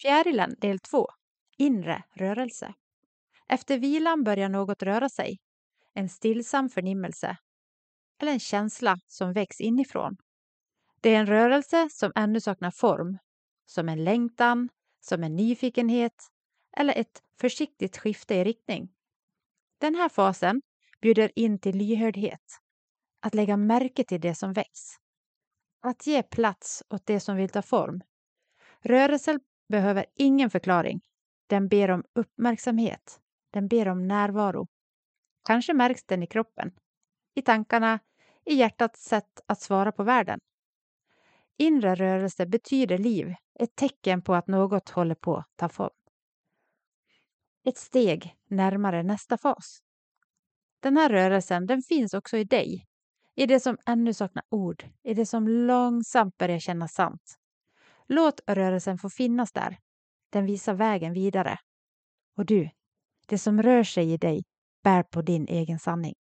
Fjärilen del 2. Inre rörelse. Efter vilan börjar något röra sig. En stillsam förnimmelse. Eller en känsla som väcks inifrån. Det är en rörelse som ännu saknar form. Som en längtan, som en nyfikenhet eller ett försiktigt skifte i riktning. Den här fasen bjuder in till lyhördhet. Att lägga märke till det som väcks. Att ge plats åt det som vill ta form. Rörelsen behöver ingen förklaring. Den ber om uppmärksamhet. Den ber om närvaro. Kanske märks den i kroppen. I tankarna. I hjärtats sätt att svara på världen. Inre rörelse betyder liv. Ett tecken på att något håller på att ta form. Ett steg närmare nästa fas. Den här rörelsen, den finns också i dig. I det som ännu saknar ord. I det som långsamt börjar kännas sant. Låt rörelsen få finnas där. Den visar vägen vidare. Och du, det som rör sig i dig, bär på din egen sanning.